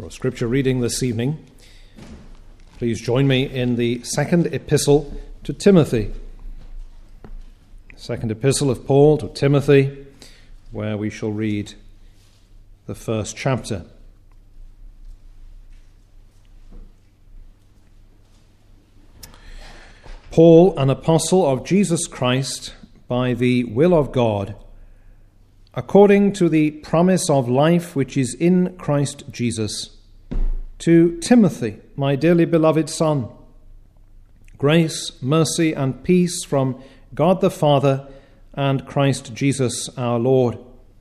For a scripture reading this evening, please join me in the second epistle to Timothy. Second epistle of Paul to Timothy, where we shall read the first chapter. Paul, an apostle of Jesus Christ, by the will of God, according to the promise of life which is in Christ Jesus, to Timothy, my dearly beloved son, grace, mercy, and peace from God the Father and Christ Jesus our Lord.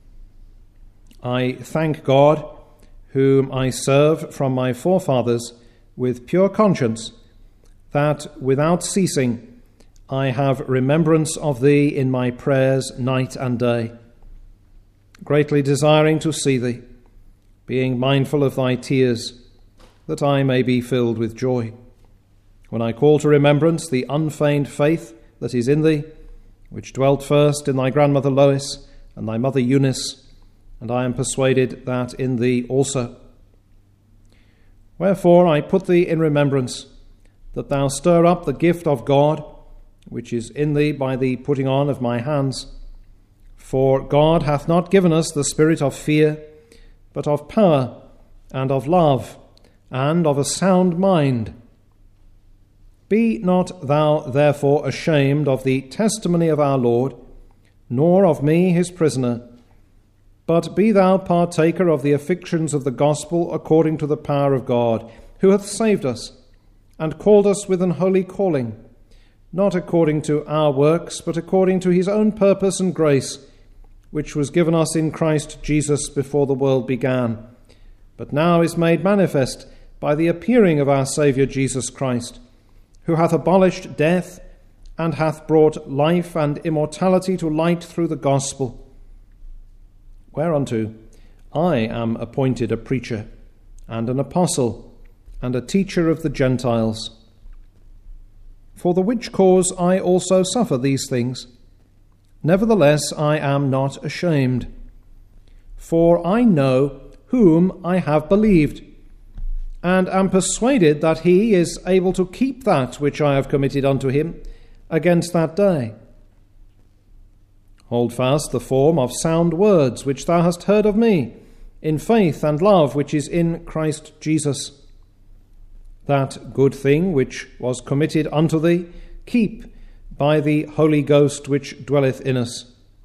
I thank God, whom I serve from my forefathers with pure conscience, that without ceasing I have remembrance of thee in my prayers night and day, greatly desiring to see thee, being mindful of thy tears, that I may be filled with joy, when I call to remembrance the unfeigned faith that is in thee, which dwelt first in thy grandmother Lois and thy mother Eunice, and I am persuaded that in thee also. Wherefore I put thee in remembrance, that thou stir up the gift of God, which is in thee by the putting on of my hands. For God hath not given us the spirit of fear, but of power, and of love, and of a sound mind. Be not thou therefore ashamed of the testimony of our Lord, nor of me his prisoner, but be thou partaker of the afflictions of the gospel according to the power of God, who hath saved us, and called us with an holy calling, not according to our works, but according to his own purpose and grace, which was given us in Christ Jesus before the world began, but now is made manifest by the appearing of our Saviour Jesus Christ, who hath abolished death, and hath brought life and immortality to light through the gospel, whereunto I am appointed a preacher, and an apostle, and a teacher of the Gentiles. For the which cause I also suffer these things. Nevertheless, I am not ashamed. For I know whom I have believed, and am persuaded that he is able to keep that which I have committed unto him against that day. Hold fast the form of sound words which thou hast heard of me, in faith and love which is in Christ Jesus. That good thing which was committed unto thee, keep by the Holy Ghost which dwelleth in us.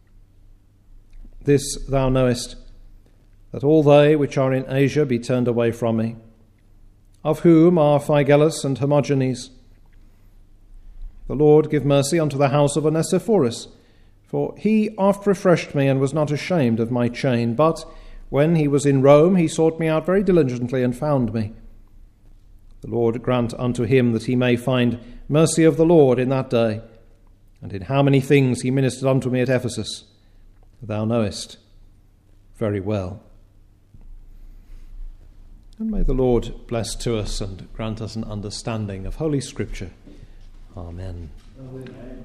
This thou knowest, that all they which are in Asia be turned away from me, of whom are Phygellus and Hermogenes. The Lord give mercy unto the house of Onesiphorus, for he oft refreshed me and was not ashamed of my chain, but when he was in Rome he sought me out very diligently and found me. The Lord grant unto him that he may find mercy of the Lord in that day, and in how many things he ministered unto me at Ephesus, thou knowest very well. And may the Lord bless to us and grant us an understanding of Holy Scripture. Amen. Amen.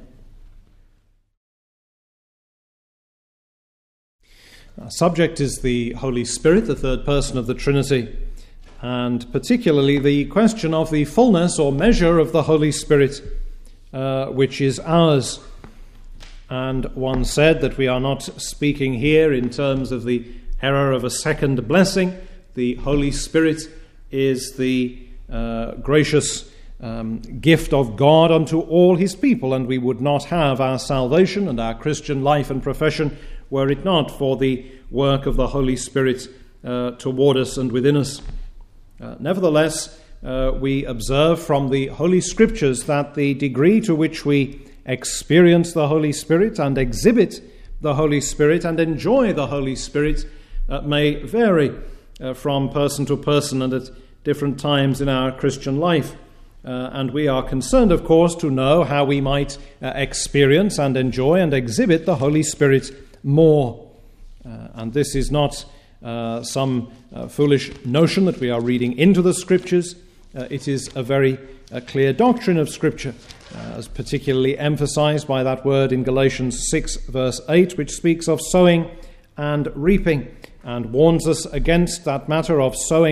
Our subject is the Holy Spirit, the third person of the Trinity, and particularly the question of the fullness or measure of the Holy Spirit, which is ours. And one said that we are not speaking here in terms of the error of a second blessing. The Holy Spirit is the gracious gift of God unto all his people, and we would not have our salvation and our Christian life and profession were it not for the work of the Holy Spirit toward us and within us. Nevertheless, we observe from the Holy Scriptures that the degree to which we experience the Holy Spirit and exhibit the Holy Spirit and enjoy the Holy Spirit may vary from person to person and at different times in our Christian life. And we are concerned, of course, to know how we might experience and enjoy and exhibit the Holy Spirit more. And this is not some foolish notion that we are reading into the Scriptures. It is a very clear doctrine of Scripture, as particularly emphasized by that word in Galatians 6, verse 8, which speaks of sowing and reaping, and warns us against that matter of sowing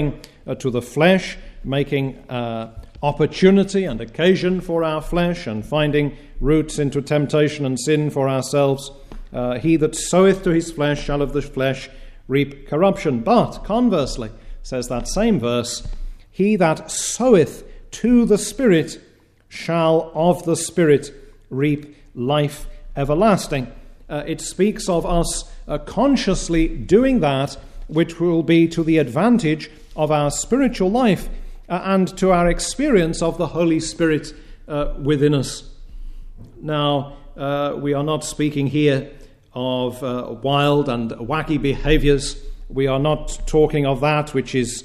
to the flesh, making opportunity and occasion for our flesh, and finding roots into temptation and sin for ourselves. He that soweth to his flesh shall of the flesh reap corruption. But, conversely, says that same verse, he that soweth to the Spirit shall of the Spirit reap life everlasting. It speaks of us consciously doing that which will be to the advantage of our spiritual life and to our experience of the Holy Spirit within us. Now, we are not speaking here of wild and wacky behaviors. We are not talking of that which is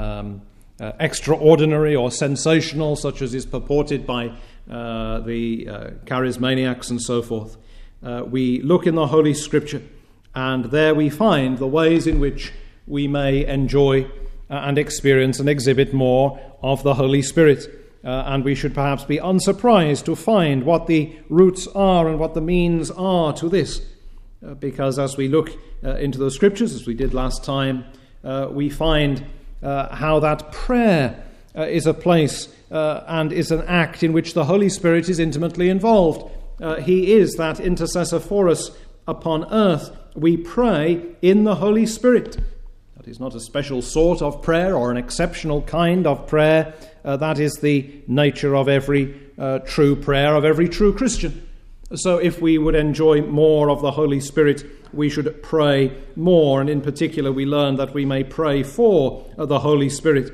extraordinary or sensational, such as is purported by the charismaniacs and so forth. We look in the Holy Scripture, and there we find the ways in which we may enjoy and experience and exhibit more of the Holy Spirit. And we should perhaps be unsurprised to find what the roots are and what the means are to this. Because as we look into the Scriptures, as we did last time, we find how that prayer is a place and is an act in which the Holy Spirit is intimately involved. He is that intercessor for us upon earth. We pray in the Holy Spirit. That is not a special sort of prayer or an exceptional kind of prayer. That is the nature of every true prayer, of every true Christian. So if we would enjoy more of the Holy Spirit, we should pray more. And in particular, we learn that we may pray for the Holy Spirit.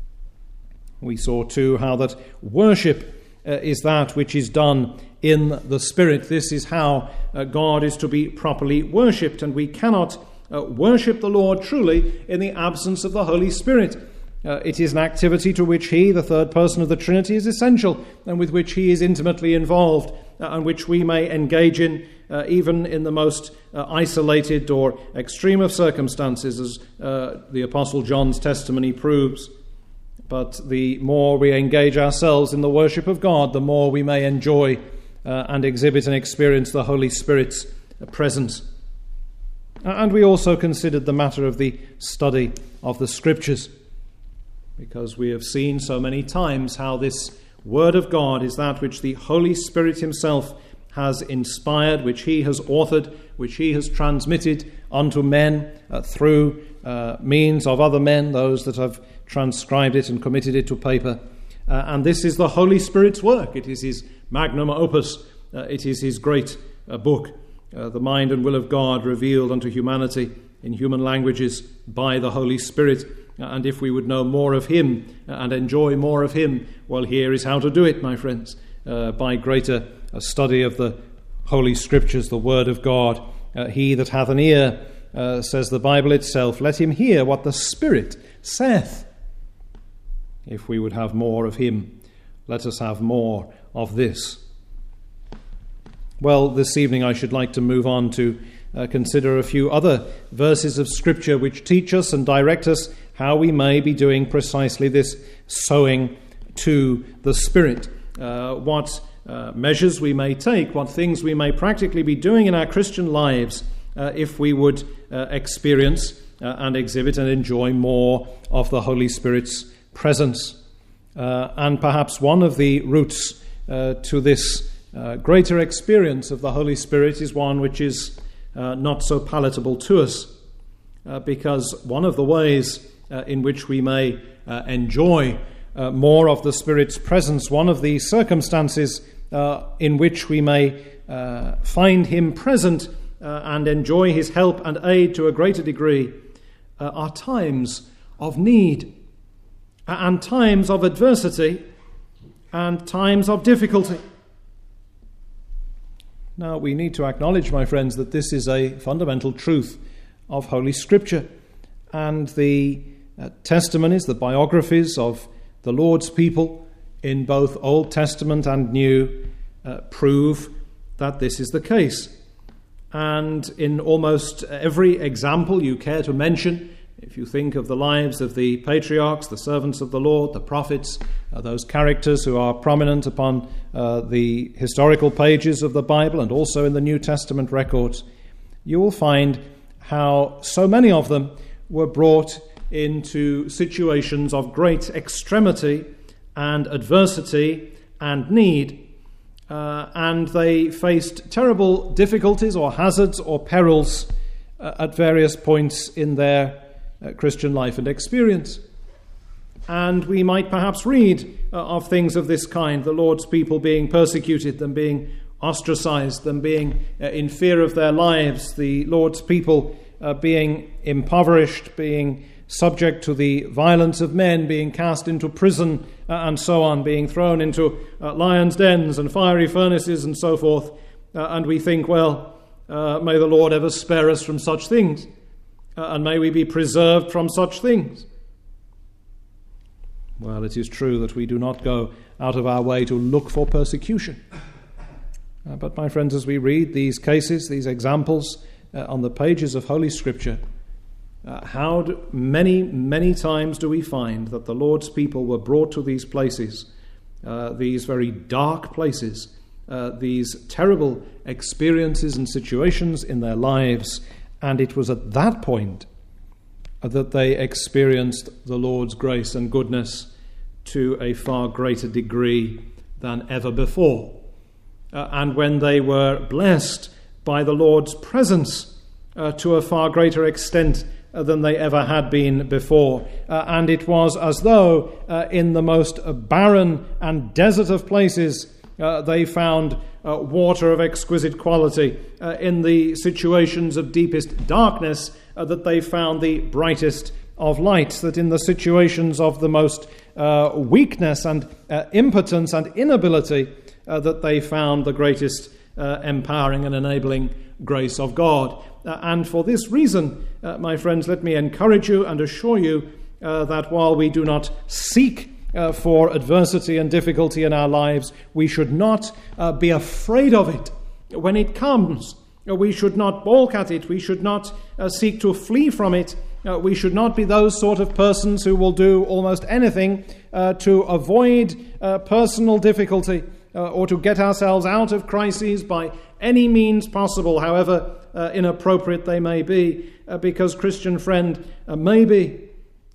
We saw too how that worship is that which is done in the Spirit. This is how God is to be properly worshipped, and we cannot worship the Lord truly in the absence of the Holy Spirit. It is an activity to which He, the third person of the Trinity, is essential, and with which He is intimately involved, and which we may engage in even in the most isolated or extreme of circumstances, as the Apostle John's testimony proves. But the more we engage ourselves in the worship of God, the more we may enjoy and exhibit and experience the Holy Spirit's presence. And we also considered the matter of the study of the Scriptures, because we have seen so many times how this Word of God is that which the Holy Spirit Himself has inspired, which He has authored, which He has transmitted unto men through means of other men, those that have transcribed it and committed it to paper. And this is the Holy Spirit's work. It is His magnum opus. It is His great book, the mind and will of God revealed unto humanity in human languages by the Holy Spirit. And if we would know more of Him and enjoy more of Him, well, here is how to do it, my friends, by greater study of the Holy Scriptures, the Word of God. He that hath an ear, says the Bible itself, let him hear what the Spirit saith. If we would have more of Him, let us have more of this. Well, this evening I should like to move on to consider a few other verses of Scripture which teach us and direct us how we may be doing precisely this sowing to the Spirit. What measures we may take, what things we may practically be doing in our Christian lives if we would experience and exhibit and enjoy more of the Holy Spirit's presence. And perhaps one of the roots to this greater experience of the Holy Spirit is one which is not so palatable to us, because one of the ways in which we may enjoy more of the Spirit's presence, one of the circumstances in which we may find Him present and enjoy His help and aid to a greater degree, are times of need and times of adversity and times of difficulty. Now, we need to acknowledge, my friends, that this is a fundamental truth of Holy Scripture, and the testimonies, the biographies of the Lord's people in both Old Testament and New prove that this is the case. And in almost every example you care to mention, if you think of the lives of the patriarchs, the servants of the Lord, the prophets, those characters who are prominent upon the historical pages of the Bible and also in the New Testament records, you will find how so many of them were brought into situations of great extremity and adversity and need, and they faced terrible difficulties or hazards or perils at various points in their Christian life and experience. And we might perhaps read of things of this kind, the Lord's people being persecuted, them being ostracized, them being in fear of their lives, the Lord's people being impoverished, being subject to the violence of men, being cast into prison and so on, being thrown into lions' dens and fiery furnaces and so forth. And we think, well, may the Lord ever spare us from such things, and may we be preserved from such things. Well, it is true that we do not go out of our way to look for persecution. But my friends, as we read these cases, these examples on the pages of Holy Scripture, many times do we find that the Lord's people were brought to these places, these very dark places, these terrible experiences and situations in their lives, and it was at that point that they experienced the Lord's grace and goodness to a far greater degree than ever before. And when they were blessed by the Lord's presence to a far greater extent than they ever had been before. And it was as though in the most barren and desert of places they found water of exquisite quality. In the situations of deepest darkness that they found the brightest of light. That in the situations of the most weakness and impotence and inability that they found the greatest empowering and enabling grace of God. And for this reason, my friends, let me encourage you and assure you that while we do not seek for adversity and difficulty in our lives, we should not be afraid of it when it comes. We should not balk at it. We should not seek to flee from it. We should not be those sort of persons who will do almost anything to avoid personal difficulty or to get ourselves out of crises by any means possible, however inappropriate they may be, because, Christian friend, maybe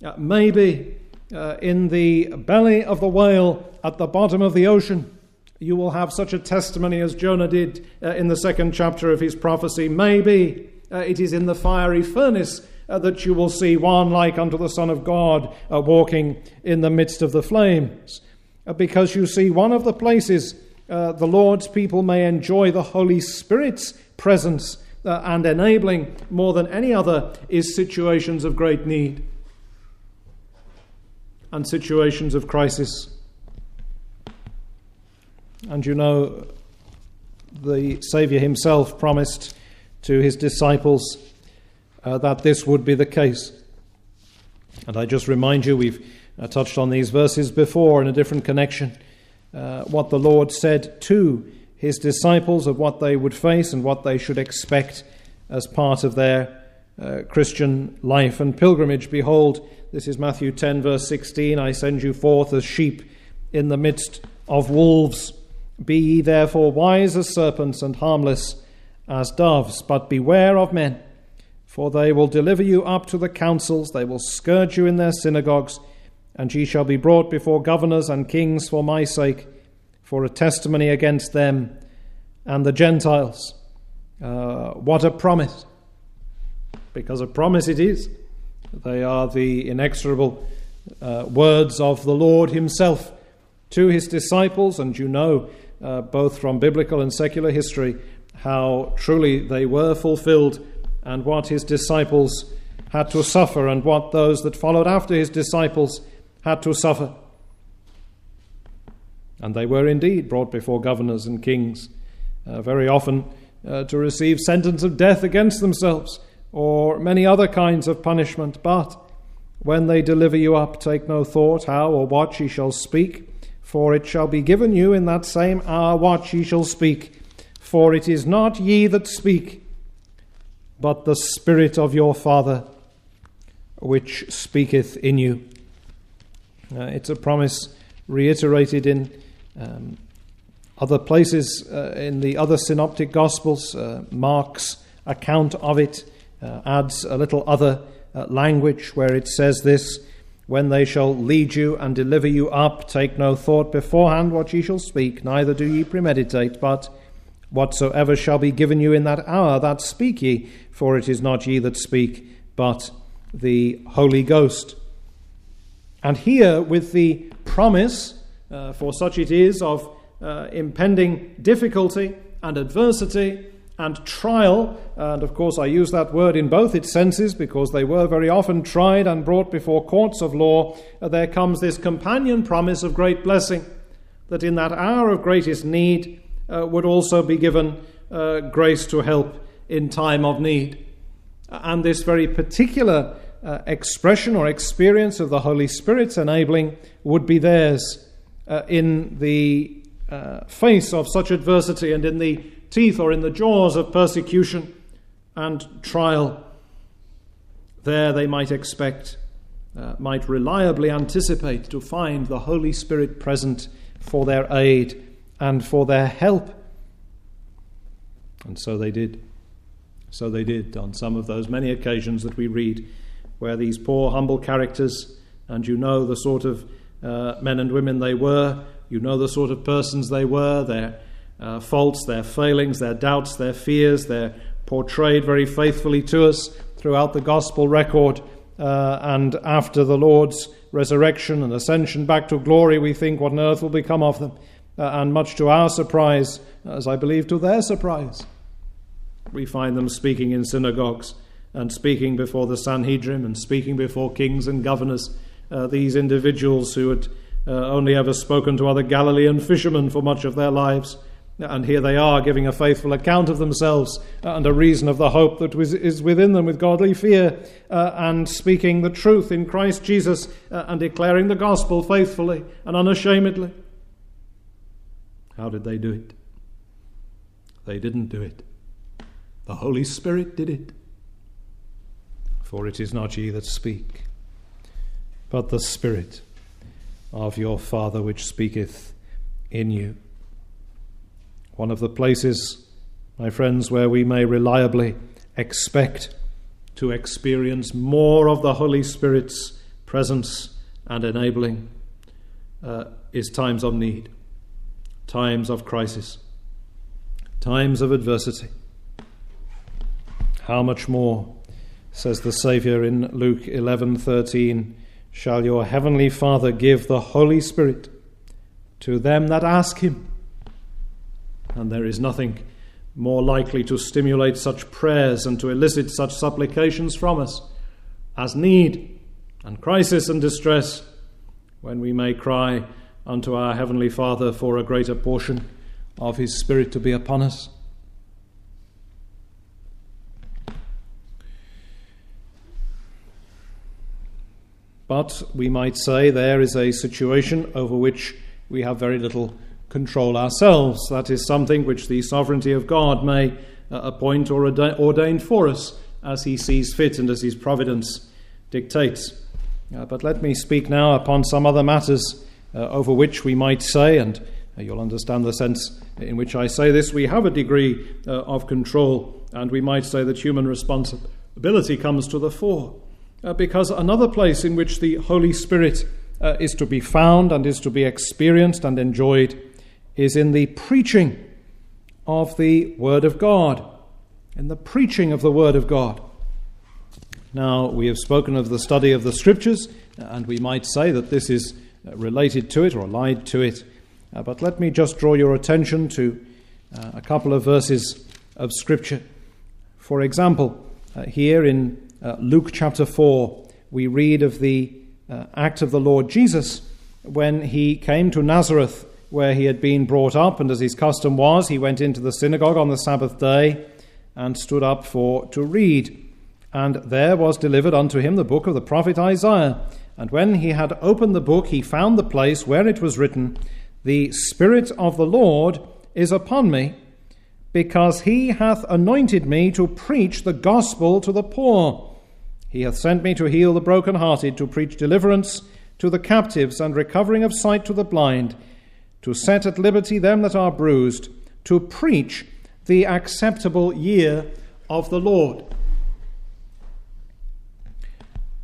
in the belly of the whale at the bottom of the ocean, you will have such a testimony as Jonah did in the second chapter of his prophecy. Maybe it is in the fiery furnace that you will see one like unto the Son of God walking in the midst of the flames. Because you see, one of the places the Lord's people may enjoy the Holy Spirit's presence and enabling more than any other is situations of great need and situations of crisis. And you know, the Saviour himself promised to his disciples that this would be the case. And I just remind you, we've touched on these verses before in a different connection, what the Lord said to his disciples of what they would face and what they should expect as part of their Christian life and pilgrimage. Behold, this is Matthew 10 verse 16, I send you forth as sheep in the midst of wolves. Be ye therefore wise as serpents and harmless as doves, but beware of men, for they will deliver you up to the councils, they will scourge you in their synagogues, and ye shall be brought before governors and kings for my sake, for a testimony against them and the Gentiles. What a promise! Because a promise it is. They are the inexorable words of the Lord himself to his disciples, and you know, both from biblical and secular history, how truly they were fulfilled, and what his disciples had to suffer, and what those that followed after his disciples had to suffer. And they were indeed brought before governors and kings, very often to receive sentence of death against themselves, or many other kinds of punishment. But when they deliver you up, take no thought how or what ye shall speak, for it shall be given you in that same hour what ye shall speak. For it is not ye that speak, but the Spirit of your Father which speaketh in you. It's a promise reiterated in other places in the other synoptic Gospels. Mark's account of it adds a little other language where it says this: "When they shall lead you and deliver you up, take no thought beforehand what ye shall speak, neither do ye premeditate, but whatsoever shall be given you in that hour, that speak ye, for it is not ye that speak, but the Holy Ghost." And here, with the promise, for such it is, of impending difficulty and adversity and trial, and of course I use that word in both its senses because they were very often tried and brought before courts of law, there comes this companion promise of great blessing, that in that hour of greatest need would also be given grace to help in time of need. And this very particular expression or experience of the Holy Spirit's enabling would be theirs in the face of such adversity and in the teeth or in the jaws of persecution and trial. There they might expect, might reliably anticipate to find the Holy Spirit present for their aid and for their help. And so they did. So they did on some of those many occasions that we read where these poor, humble characters, and you know the sort of men and women they were, you know the sort of persons they were, their faults, their failings, their doubts, their fears, they're portrayed very faithfully to us throughout the gospel record. And after the Lord's resurrection and ascension back to glory, we think, what on earth will become of them? And much to our surprise, as I believe to their surprise, we find them speaking in synagogues and speaking before the Sanhedrin and speaking before kings and governors, these individuals who had only ever spoken to other Galilean fishermen for much of their lives. And here they are giving a faithful account of themselves and a reason of the hope that is within them with godly fear, and speaking the truth in Christ Jesus and declaring the gospel faithfully and unashamedly. How did they do it? They didn't do it. The Holy Spirit did it. For it is not ye that speak, but the Spirit of your Father which speaketh in you. One of the places, my friends, where we may reliably expect to experience more of the Holy Spirit's presence and enabling is times of need, times of crisis, times of adversity. How much more, says the Saviour in Luke 11:13, shall your heavenly Father give the Holy Spirit to them that ask him? And there is nothing more likely to stimulate such prayers and to elicit such supplications from us as need and crisis and distress, when we may cry unto our Heavenly Father for a greater portion of His Spirit to be upon us. But we might say there is a situation over which we have very little control ourselves. That is something which the sovereignty of God may appoint or ordain for us as He sees fit and as His providence dictates. But let me speak now upon some other matters over which we might say, and you'll understand the sense in which I say this, we have a degree of control, and we might say that human responsibility comes to the fore. Because another place in which the Holy Spirit is to be found and is to be experienced and enjoyed is in the preaching of the Word of God. In the preaching of the Word of God. Now, we have spoken of the study of the Scriptures, and we might say that this is related to it or allied to it. But let me just draw your attention to a couple of verses of Scripture. For example, here in Luke chapter 4, we read of the act of the Lord Jesus when He came to Nazareth, where He had been brought up, and as His custom was, He went into the synagogue on the Sabbath day and stood up to read. And there was delivered unto Him the book of the prophet Isaiah. And when He had opened the book, He found the place where it was written, The Spirit of the Lord is upon me, because He hath anointed me to preach the gospel to the poor. He hath sent me to heal the brokenhearted, to preach deliverance to the captives, and recovering of sight to the blind, to set at liberty them that are bruised, to preach the acceptable year of the Lord.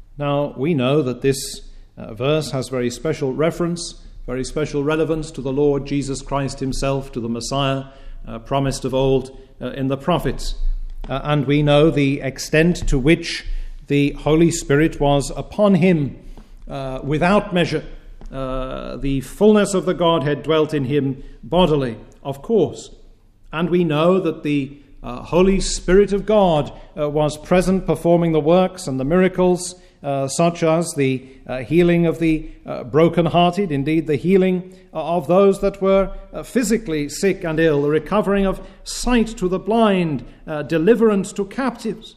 Now, we know that this verse has very special reference, very special relevance to the Lord Jesus Christ himself, to the Messiah promised of old in the prophets. And we know the extent to which the Holy Spirit was upon him without measure. The fullness of the Godhead dwelt in him bodily, of course. And we know that the Holy Spirit of God was present, performing the works and the miracles, such as the healing of the brokenhearted, indeed the healing of those that were physically sick and ill, the recovering of sight to the blind, deliverance to captives.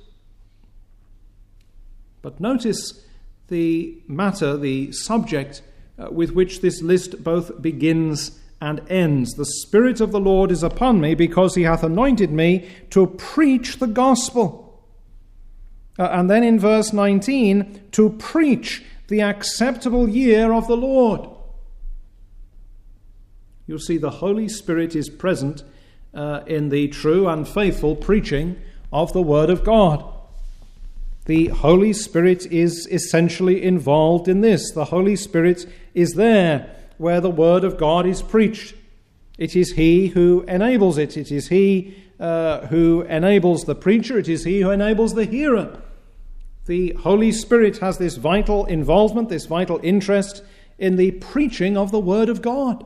But notice the matter, the subject with which this list both begins and ends. The Spirit of the Lord is upon me, because he hath anointed me to preach the gospel. And then in verse 19, to preach the acceptable year of the Lord. You'll see the Holy Spirit is present in the true and faithful preaching of the Word of God. The Holy Spirit is essentially involved in this. The Holy Spirit is there where the Word of God is preached. It is he who enables it. It is he who enables the preacher. It is he who enables the hearer. The Holy Spirit has this vital involvement, this vital interest in the preaching of the Word of God.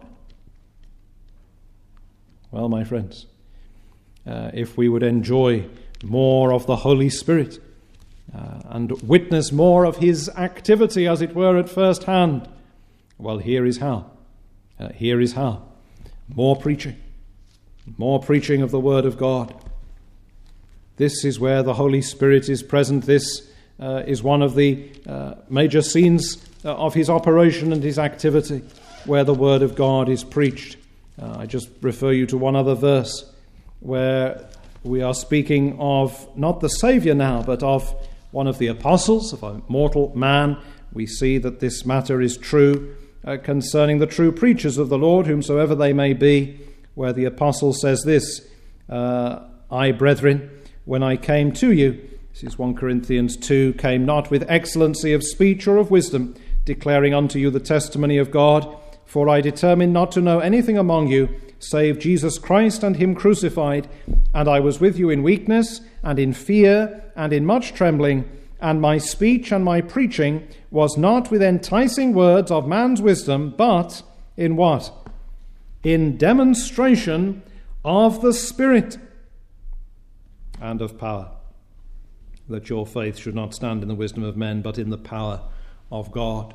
Well, my friends, if we would enjoy more of the Holy Spirit and witness more of his activity, as it were, at first hand, well, here is how. Here is how. More preaching of the Word of God. This is where the Holy Spirit is present. This is one of the major scenes of his operation and his activity, where the Word of God is preached. I just refer you to one other verse where we are speaking of not the Saviour now, but of one of the apostles, of a mortal man. We see that this matter is true concerning the true preachers of the Lord, whomsoever they may be, where the apostle says this, I, brethren, when I came to you, this is 1 Corinthians 2, came not with excellency of speech or of wisdom, declaring unto you the testimony of God, for I determined not to know anything among you, save Jesus Christ and him crucified, and I was with you in weakness, and in fear, and in much trembling, and my speech and my preaching was not with enticing words of man's wisdom, but in what? In demonstration of the Spirit and of power, that your faith should not stand in the wisdom of men, but in the power of God.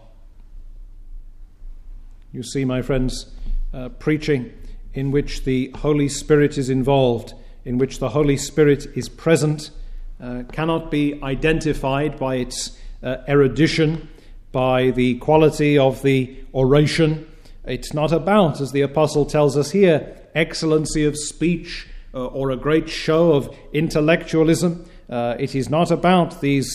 You see, my friends, preaching in which the Holy Spirit is involved, in which the Holy Spirit is present, cannot be identified by its erudition, by the quality of the oration. It's not about, as the apostle tells us here, excellency of speech or a great show of intellectualism. It is not about these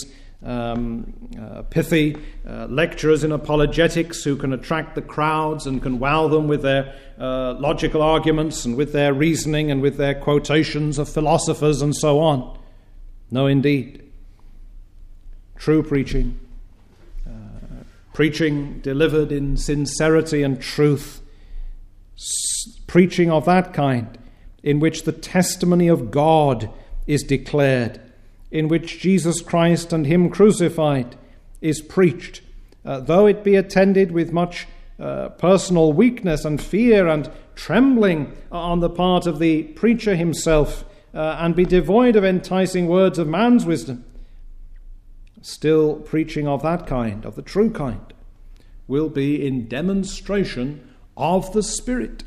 pithy lecturers in apologetics who can attract the crowds and can wow them with their logical arguments and with their reasoning and with their quotations of philosophers and so on. No, indeed. True preaching, preaching delivered in sincerity and truth, preaching of that kind in which the testimony of God is declared, in which Jesus Christ and him crucified is preached, though it be attended with much personal weakness and fear and trembling on the part of the preacher himself, and be devoid of enticing words of man's wisdom, still preaching of that kind, of the true kind, will be in demonstration of the Spirit.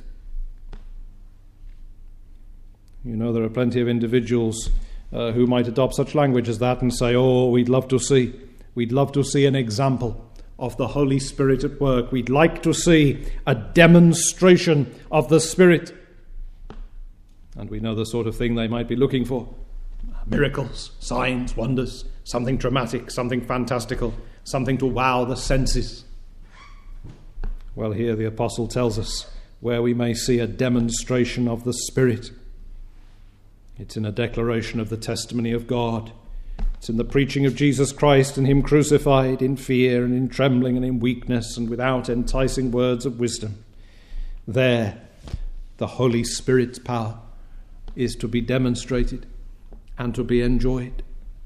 You know, there are plenty of individuals who might adopt such language as that and say, we'd love to see an example of the Holy Spirit at work. We'd like to see a demonstration of the Spirit. And we know the sort of thing they might be looking for. Miracles, signs, wonders, something dramatic, something fantastical, something to wow the senses. Well, here the apostle tells us where we may see a demonstration of the Spirit. It's in a declaration of the testimony of God. It's in the preaching of Jesus Christ and him crucified in fear and in trembling and in weakness and without enticing words of wisdom. There, the Holy Spirit's power is to be demonstrated and to be enjoyed.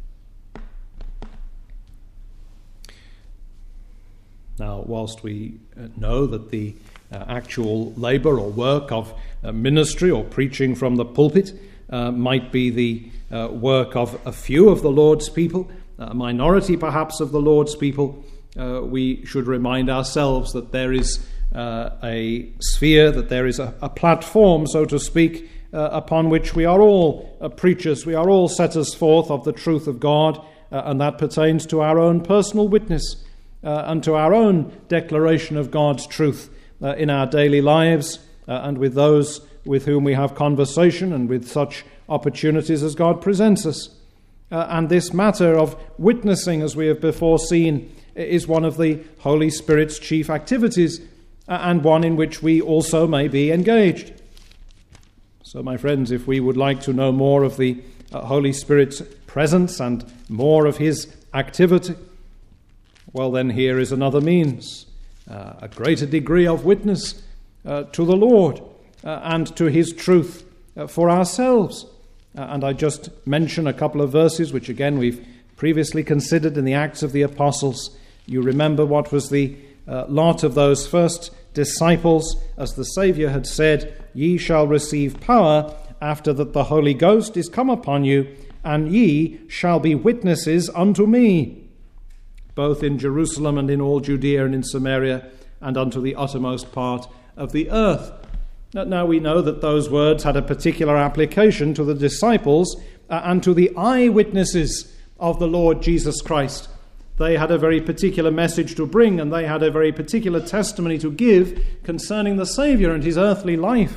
Now, whilst we know that the actual labour or work of ministry or preaching from the pulpit might be the work of a few of the Lord's people, a minority perhaps of the Lord's people, we should remind ourselves that there is a sphere, that there is a platform, so to speak, upon which we are all preachers, we are all setters forth of the truth of God, and that pertains to our own personal witness and to our own declaration of God's truth in our daily lives and with those with whom we have conversation and with such opportunities as God presents us. And this matter of witnessing, as we have before seen, is one of the Holy Spirit's chief activities and one in which we also may be engaged. So, my friends, if we would like to know more of the Holy Spirit's presence and more of his activity, well, then here is another means, a greater degree of witness to the Lord and to his truth for ourselves. And I just mention a couple of verses which again we've previously considered in the Acts of the Apostles. You remember what was the lot of those first disciples, as the Saviour had said, "Ye shall receive power after that the Holy Ghost is come upon you, and ye shall be witnesses unto me, both in Jerusalem and in all Judea and in Samaria, and unto the uttermost part of the earth." Now we know that those words had a particular application to the disciples and to the eyewitnesses of the Lord Jesus Christ. They had a very particular message to bring, and they had a very particular testimony to give concerning the Saviour and his earthly life.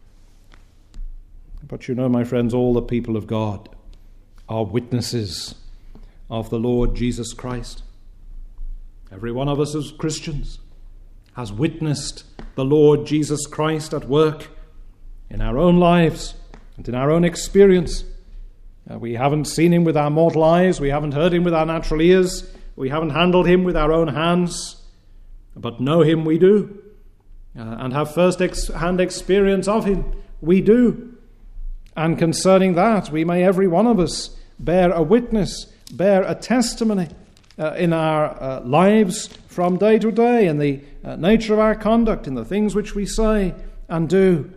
But you know, my friends, all the people of God are witnesses of the Lord Jesus Christ. Every one of us as Christians has witnessed the Lord Jesus Christ at work in our own lives and in our own experience. We haven't seen him with our mortal eyes, we haven't heard him with our natural ears, we haven't handled him with our own hands, but know him we do, and have first-hand experience of him we do. And concerning that, we may every one of us bear a witness, bear a testimony in our lives from day to day, in the nature of our conduct, in the things which we say and do.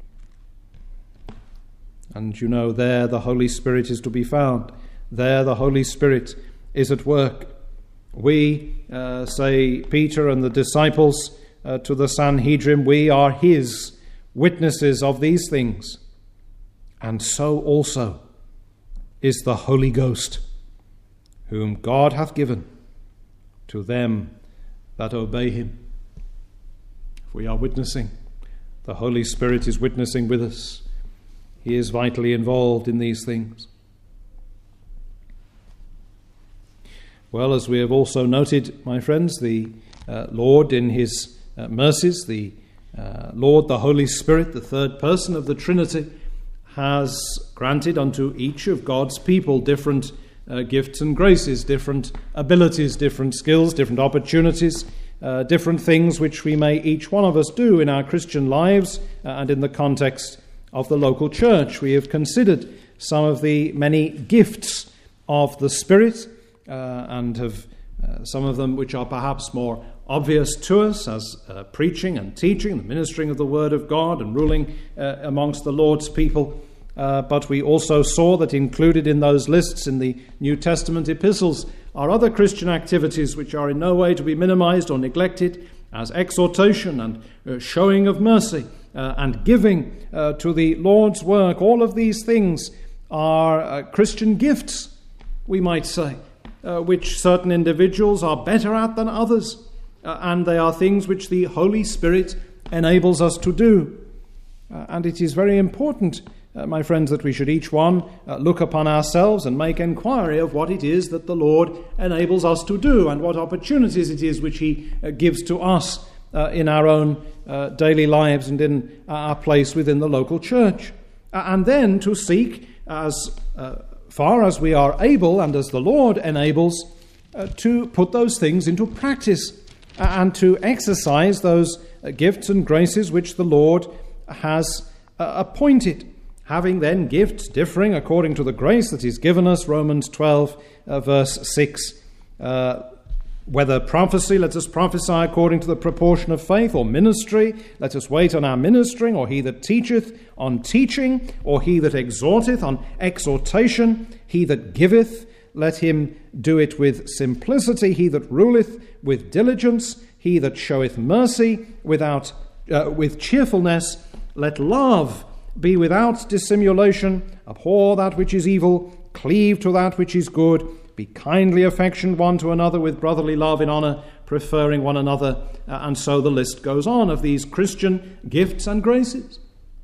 And you know, there the Holy Spirit is to be found. There the Holy Spirit is at work. We, say Peter and the disciples to the Sanhedrin, we are his witnesses of these things. And so also is the Holy Ghost, whom God hath given to them that obey him. If we are witnessing, the Holy Spirit is witnessing with us. He is vitally involved in these things. Well, as we have also noted, my friends, the Lord in his mercies, the Lord, the Holy Spirit, the third person of the Trinity, has granted unto each of God's people different gifts and graces, different abilities, different skills, different opportunities, different things which we may each one of us do in our Christian lives and in the context of the local church. We have considered some of the many gifts of the Spirit and have some of them which are perhaps more obvious to us, as preaching and teaching, the ministering of the Word of God and ruling amongst the Lord's people. But we also saw that included in those lists in the New Testament epistles are other Christian activities which are in no way to be minimized or neglected, as exhortation and showing of mercy and giving to the Lord's work. All of these things are Christian gifts, we might say, which certain individuals are better at than others, and they are things which the Holy Spirit enables us to do. And it is very important, my friends, that we should each one look upon ourselves and make enquiry of what it is that the Lord enables us to do and what opportunities it is which he gives to us in our own daily lives and in our place within the local church. And then to seek, as far as we are able and as the Lord enables, to put those things into practice and to exercise those gifts and graces which the Lord has appointed. Having then gifts differing according to the grace that is given us, Romans 12, verse 6. Whether prophecy, let us prophesy according to the proportion of faith, or ministry, let us wait on our ministering, or he that teacheth on teaching, or he that exhorteth on exhortation, he that giveth, let him do it with simplicity, he that ruleth with diligence, he that showeth mercy with cheerfulness, let love be without dissimulation, abhor that which is evil, cleave to that which is good, be kindly affectioned one to another with brotherly love in honor, preferring one another, and so the list goes on of these Christian gifts and graces.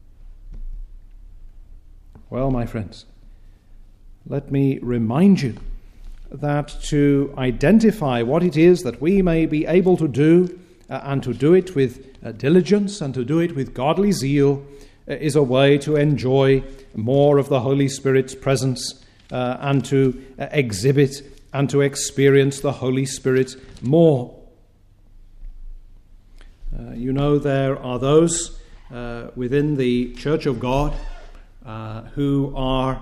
Well, my friends, let me remind you that to identify what it is that we may be able to do, and to do it with diligence and to do it with godly zeal, is a way to enjoy more of the Holy Spirit's presence and to exhibit and to experience the Holy Spirit more. You know, there are those within the Church of God who are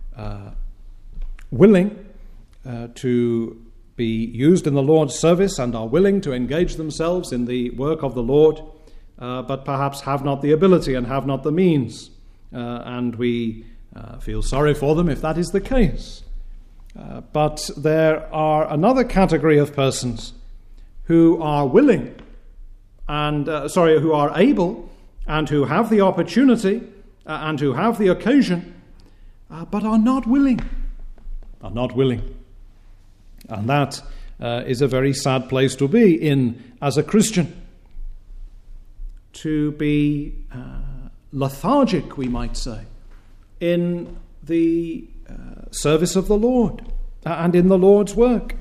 willing to be used in the Lord's service and are willing to engage themselves in the work of the Lord, but perhaps have not the ability and have not the means. And we feel sorry for them if that is the case. But there are another category of persons who are willing and, who are able and who have the opportunity and who have the occasion, but are not willing. And that is a very sad place to be in as a Christian. To be lethargic, we might say, in the service of the Lord and in the Lord's work.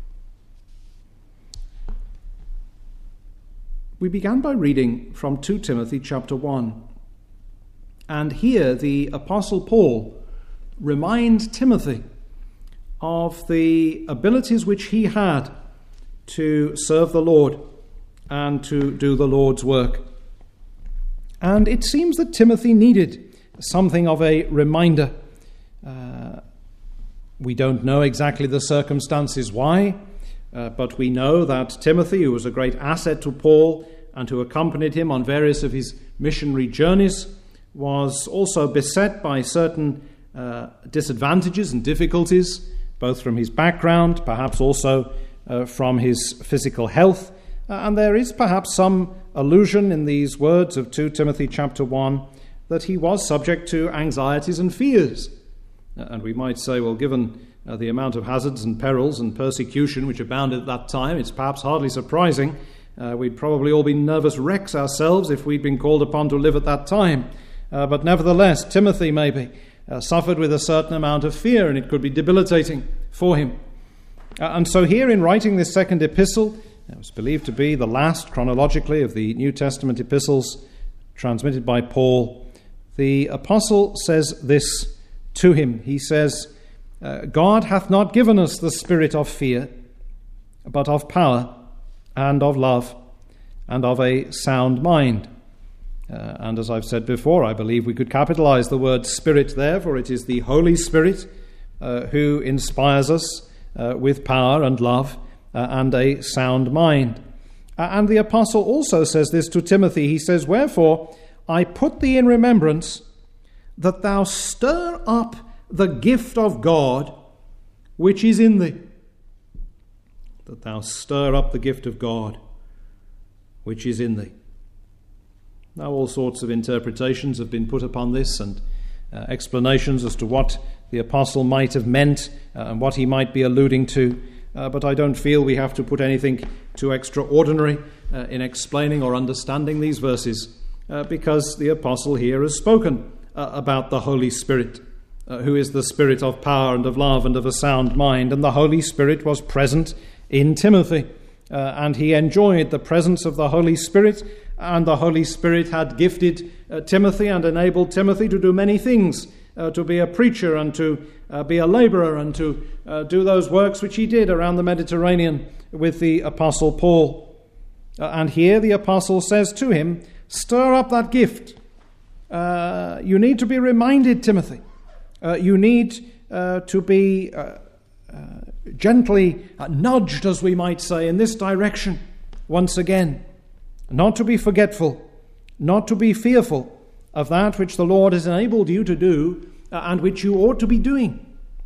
We began by reading from 2 Timothy chapter 1. And here the Apostle Paul reminds Timothy of the abilities which he had to serve the Lord and to do the Lord's work. And it seems that Timothy needed something of a reminder. We don't know exactly the circumstances why, but we know that Timothy, who was a great asset to Paul and who accompanied him on various of his missionary journeys, was also beset by certain disadvantages and difficulties, both from his background, perhaps also from his physical health. And there is perhaps some allusion in these words of 2 Timothy chapter 1 that he was subject to anxieties and fears. And we might say, well, given the amount of hazards and perils and persecution which abounded at that time, it's perhaps hardly surprising. We'd probably all be nervous wrecks ourselves if we'd been called upon to live at that time. But nevertheless, Timothy maybe suffered with a certain amount of fear, and it could be debilitating for him. And so here in writing this second epistle, it was believed to be the last chronologically of the New Testament epistles transmitted by Paul, the apostle says this to him. He says, God hath not given us the spirit of fear, but of power and of love and of a sound mind. And as I've said before, I believe we could capitalize the word Spirit there, for it is the Holy Spirit who inspires us with power and love and a sound mind. And the apostle also says this to Timothy. He says, wherefore I put thee in remembrance that thou stir up the gift of God which is in thee. That thou stir up the gift of God which is in thee. Now all sorts of interpretations have been put upon this and explanations as to what the apostle might have meant and what he might be alluding to. But I don't feel we have to put anything too extraordinary in explaining or understanding these verses because the apostle here has spoken about the Holy Spirit, who is the Spirit of power and of love and of a sound mind. And the Holy Spirit was present in Timothy, and he enjoyed the presence of the Holy Spirit, and the Holy Spirit had gifted Timothy and enabled Timothy to do many things, to be a preacher and to be a laborer and to do those works which he did around the Mediterranean with the Apostle Paul. And here the Apostle says to him, stir up that gift. You need to be reminded, Timothy. You need to be gently nudged, as we might say, in this direction once again. Not to be forgetful, not to be fearful of that which the Lord has enabled you to do and which you ought to be doing.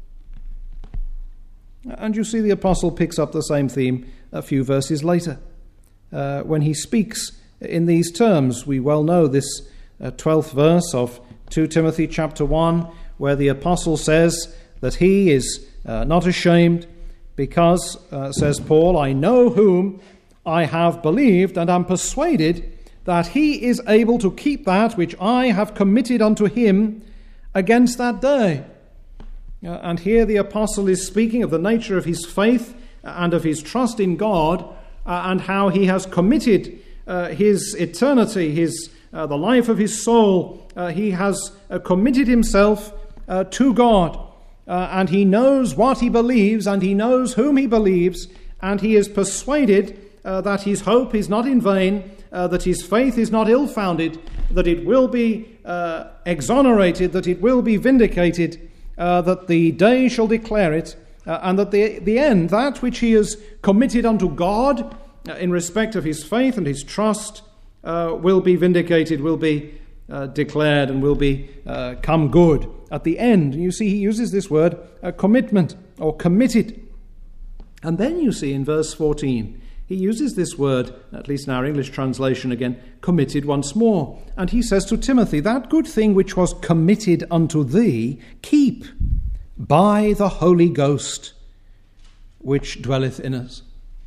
And you see the Apostle picks up the same theme a few verses later when he speaks in these terms. We well know this 12th verse of 2 Timothy chapter 1, where the Apostle says that he is not ashamed because, says Paul, I know whom I have believed and am persuaded that he is able to keep that which I have committed unto him against that day. And here the Apostle is speaking of the nature of his faith and of his trust in God and how he has committed his eternity, the life of his soul. He has committed himself to God, and he knows what he believes, and he knows whom he believes, and he is persuaded that his hope is not in vain, that his faith is not ill-founded, that it will be exonerated, that it will be vindicated, that the day shall declare it, and that the end, that which he has committed unto God in respect of his faith and his trust, will be vindicated, will be declared, and will become good at the end. You see, he uses this word commitment or committed. And then you see in verse 14, he uses this word, at least in our English translation again, committed once more. And he says to Timothy, that good thing which was committed unto thee, keep by the Holy Ghost which dwelleth in us.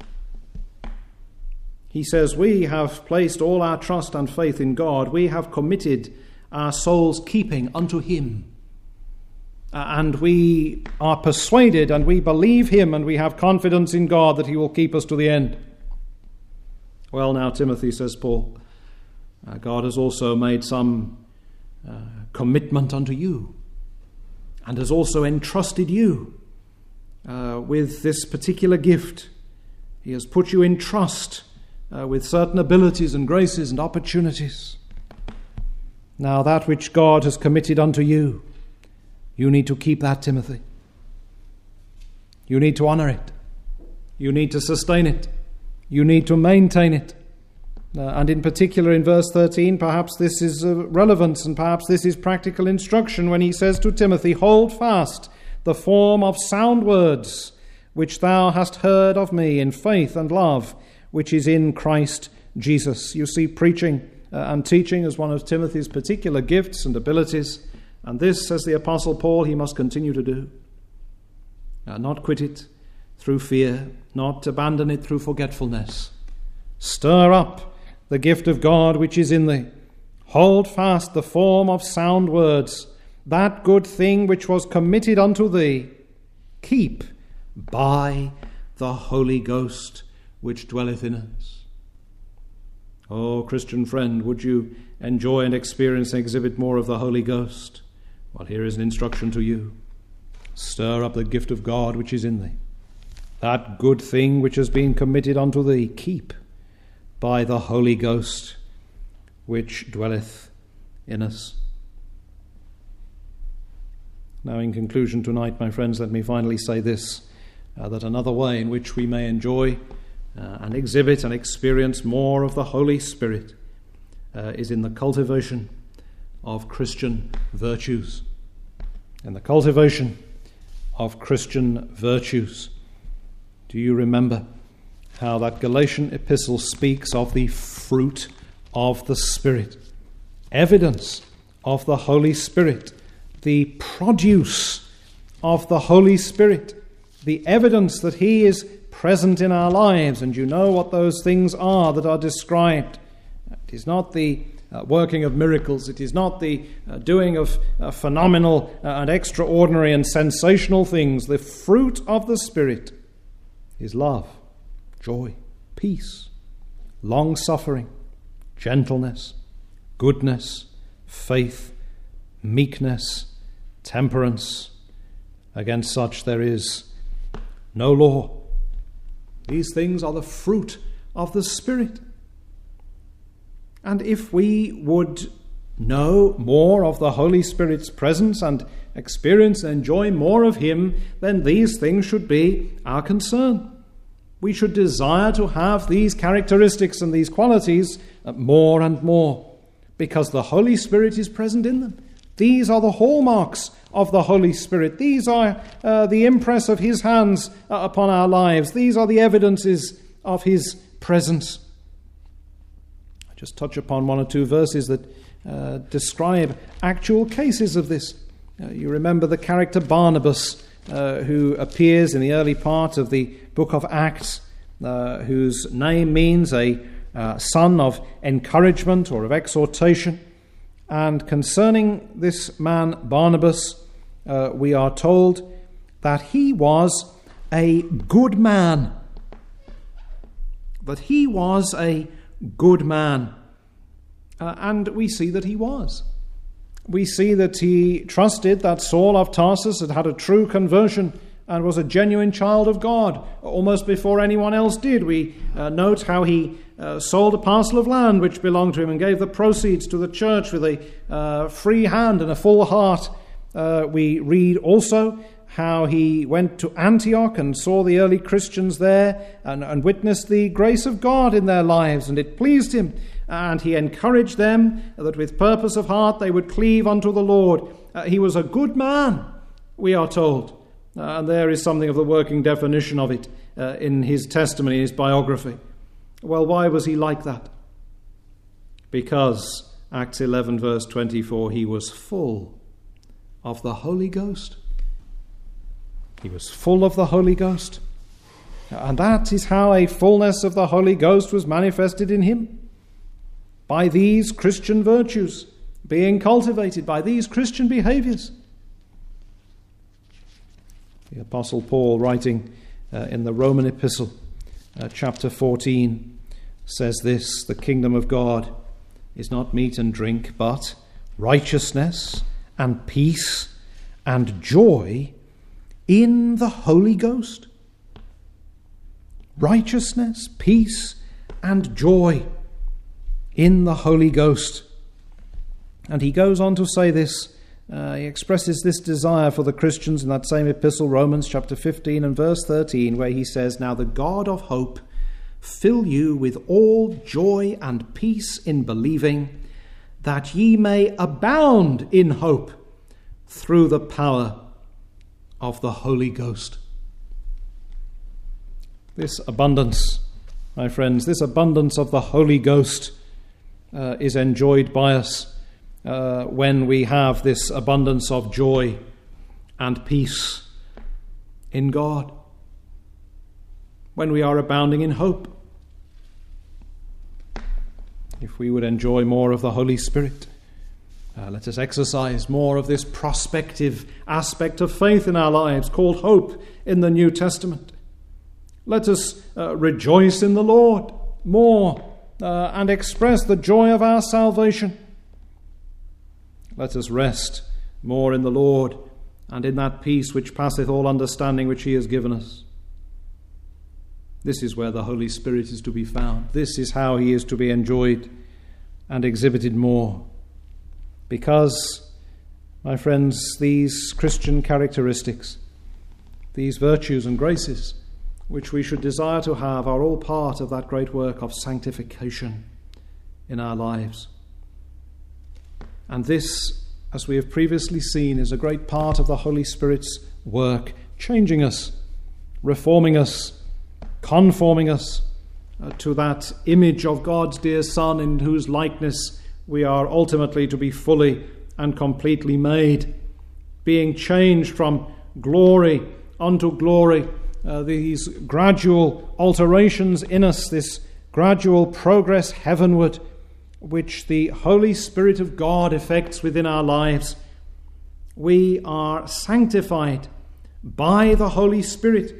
He says, we have placed all our trust and faith in God. We have committed our soul's keeping unto him. And we are persuaded and we believe him and we have confidence in God that he will keep us to the end. Well, now, Timothy, says Paul, God has also made some commitment unto you and has also entrusted you with this particular gift. He has put you in trust with certain abilities and graces and opportunities. Now, that which God has committed unto you, you need to keep that, Timothy. You need to honor it. You need to sustain it. You need to maintain it. And in particular in verse 13, perhaps this is relevance and perhaps this is practical instruction when he says to Timothy, hold fast the form of sound words which thou hast heard of me in faith and love, which is in Christ Jesus. You see, preaching and teaching is one of Timothy's particular gifts and abilities. And this, says the Apostle Paul, he must continue to do. Not quit it through fear, not abandon it through forgetfulness. Stir up the gift of God which is in thee. Hold fast the form of sound words, that good thing which was committed unto thee. Keep by the Holy Ghost which dwelleth in us. Oh, Christian friend, would you enjoy and experience and exhibit more of the Holy Ghost? Well, here is an instruction to you. Stir up the gift of God which is in thee. That good thing which has been committed unto thee, keep by the Holy Ghost which dwelleth in us. Now, in conclusion tonight, my friends, let me finally say this, that another way in which we may enjoy and exhibit and experience more of the Holy Spirit is in the cultivation of Christian virtues. In the cultivation of Christian virtues. Do you remember how that Galatian epistle speaks of the fruit of the Spirit? Evidence of the Holy Spirit. The produce of the Holy Spirit. The evidence that he is present in our lives. And you know what those things are that are described. It is not the working of miracles. It is not the doing of phenomenal and extraordinary and sensational things. The fruit of the Spirit is love, joy, peace, long-suffering, gentleness, goodness, faith, meekness, temperance. Against such there is no law. These things are the fruit of the Spirit. And if we would know more of the Holy Spirit's presence and experience and enjoy more of Him, then these things should be our concern. We should desire to have these characteristics and these qualities more and more, because the Holy Spirit is present in them. These are the hallmarks of the Holy Spirit. These are the impress of His hands upon our lives. These are the evidences of His presence. I just touch upon one or two verses that describe actual cases of this. You remember the character Barnabas, who appears in the early part of the book of Acts, whose name means a son of encouragement or of exhortation. And concerning this man Barnabas, we are told that he was a good man. That he was a good man. And we see that he was. We see that he trusted that Saul of Tarsus had had a true conversion and was a genuine child of God, almost before anyone else did. We note how he sold a parcel of land which belonged to him and gave the proceeds to the church with a free hand and a full heart. We read also how he went to Antioch and saw the early Christians there and witnessed the grace of God in their lives, and it pleased him. And he encouraged them that with purpose of heart they would cleave unto the Lord. He was a good man, we are told. And there is something of the working definition of it in his testimony, his biography. Well, why was he like that? Because, Acts 11 verse 24, he was full of the Holy Ghost. He was full of the Holy Ghost. And that is how a fullness of the Holy Ghost was manifested in him. By these Christian virtues being cultivated, by these Christian behaviors. The Apostle Paul, writing in the Roman epistle, chapter 14, says this: the kingdom of God is not meat and drink, but righteousness and peace and joy in the Holy Ghost. Righteousness, peace, and joy in the Holy Ghost. And he goes on to say this. He expresses this desire for the Christians in that same epistle, Romans chapter 15 and verse 13, where he says, "Now the God of hope fill you with all joy and peace in believing, that ye may abound in hope through the power of the Holy Ghost." This abundance, my friends, this abundance of the Holy Ghost is enjoyed by us when we have this abundance of joy and peace in God, when we are abounding in hope. If we would enjoy more of the Holy Spirit, let us exercise more of this prospective aspect of faith in our lives called hope in the New Testament. Let us rejoice in the Lord more and express the joy of our salvation. Let us rest more in the Lord and in that peace which passeth all understanding which He has given us. This is where the Holy Spirit is to be found. This is how He is to be enjoyed and exhibited more. Because, my friends, these Christian characteristics, these virtues and graces which we should desire to have, are all part of that great work of sanctification in our lives. And this, as we have previously seen, is a great part of the Holy Spirit's work, changing us, reforming us, conforming us to that image of God's dear Son, in whose likeness we are ultimately to be fully and completely made, being changed from glory unto glory. These gradual alterations in us, this gradual progress heavenward, which the Holy Spirit of God effects within our lives. We are sanctified by the Holy Spirit.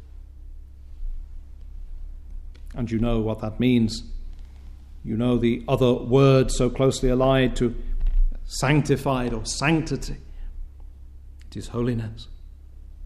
And you know what that means. You know the other word so closely allied to sanctified or sanctity. It is holiness.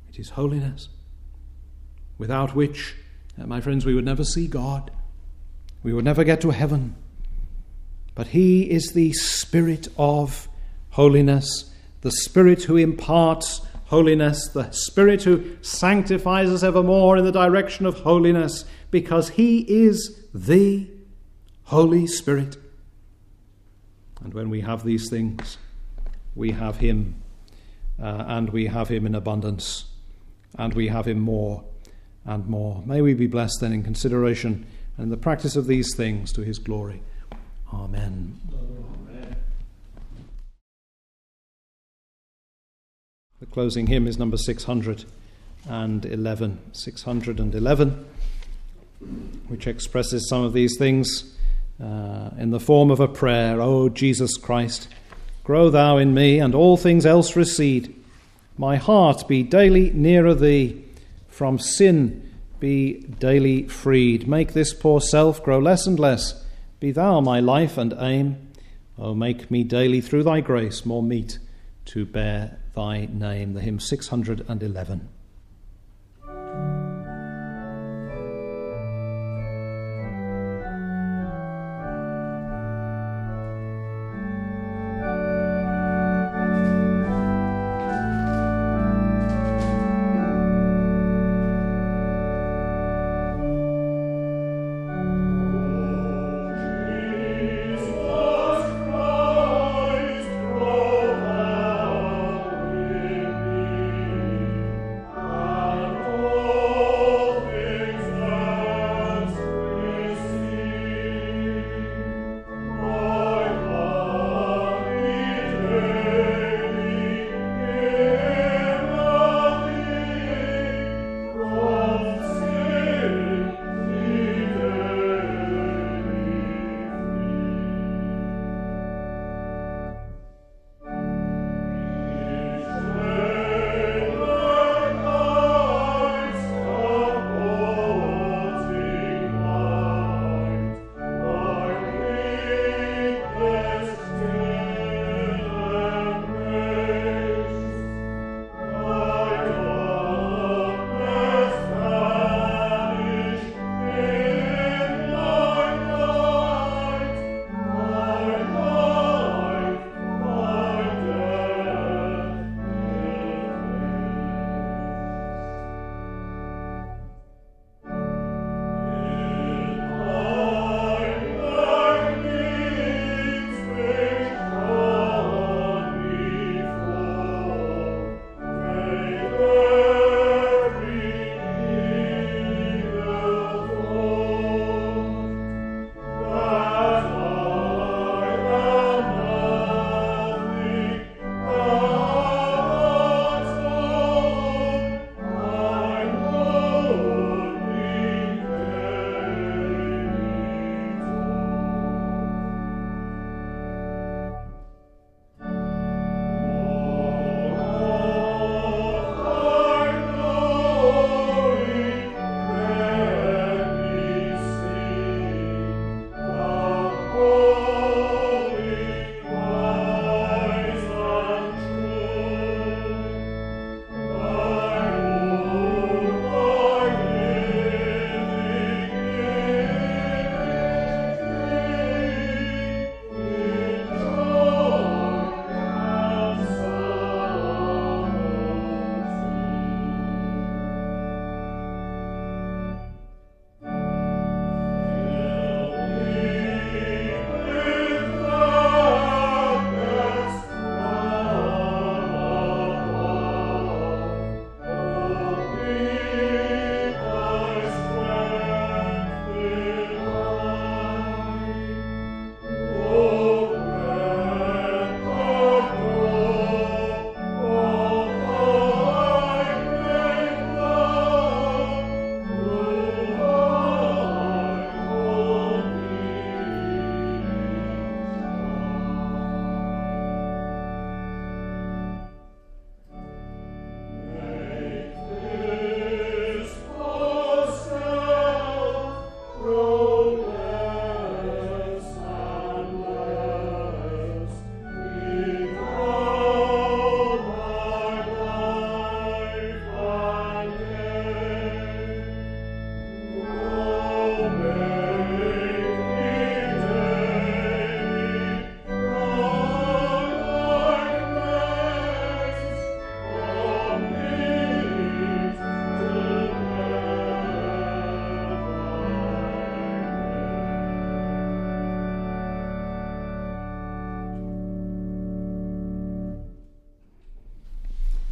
It is holiness, without which, my friends, we would never see God. We would never get to heaven. But he is the Spirit of holiness, the Spirit who imparts holiness, the Spirit who sanctifies us evermore in the direction of holiness, because he is the Holy Spirit. And when we have these things, we have him, and we have him in abundance, and we have him more and more. May we be blessed then in consideration and in the practice of these things to his glory. Amen. Amen. The closing hymn is number 611. 611, which expresses some of these things in the form of a prayer. O Jesus Christ, grow thou in me, and all things else recede. My heart be daily nearer thee, from sin be daily freed. Make this poor self grow less and less, be thou my life and aim. O make me daily through thy grace more meet to bear thy name. The hymn 611.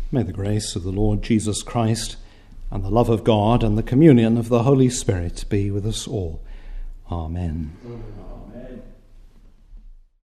May the grace of the Lord Jesus Christ and the love of God and the communion of the Holy Spirit be with us all. Amen.